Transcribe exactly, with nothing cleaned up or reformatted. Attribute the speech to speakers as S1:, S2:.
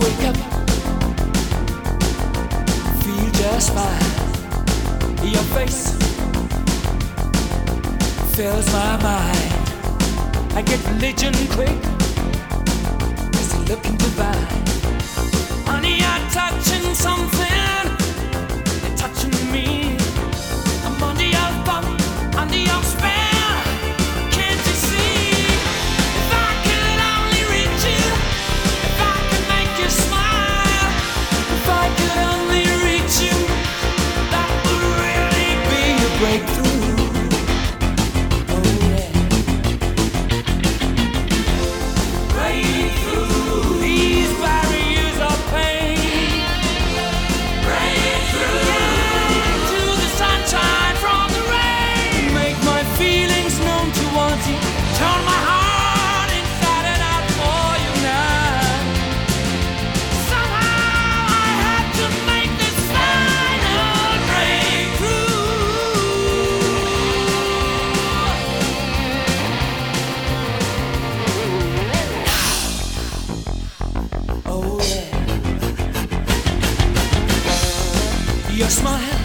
S1: wake up, feel just fine. Your face fills my mind. I get religion quick, 'cause you're looking divine. Honey, you're touching something, you're touching me. I'm under your thumb, under your spell. Can't you see? If I could only reach you, if I could make you smile, if I could only reach you, that would really be a breakthrough. Oh yeah, breakthrough. These barriers of pain, breakthrough. Yeah, to the sunshine from the rain. Make my feelings known towards you. Turn my heart inside and out for you now. Somehow I had to make this final breakthrough. Oh yeah. Your smile